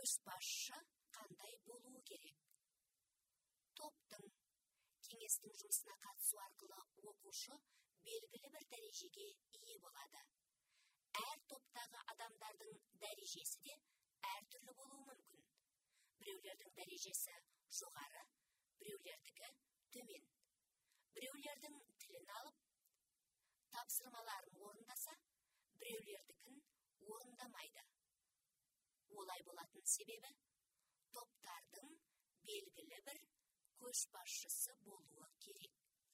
көшбасшы қандай болуы керек? Топтың, кеңестің жұмысына қатысу арқылы оқушы белгілі бір дәрежеге ие болады. Әр топтағы адамдардың дәрежесі де әртүрлі болуы мүмкін. Біреулердің дәрежесі жоғары, біреулердікі төмен. Біреулердің тілін алып, тапсырмаларын орындаса, біреулердікін орындамайды. Олай болатын себебі, топтардың белгілі бір көшбасшысы болуы керек.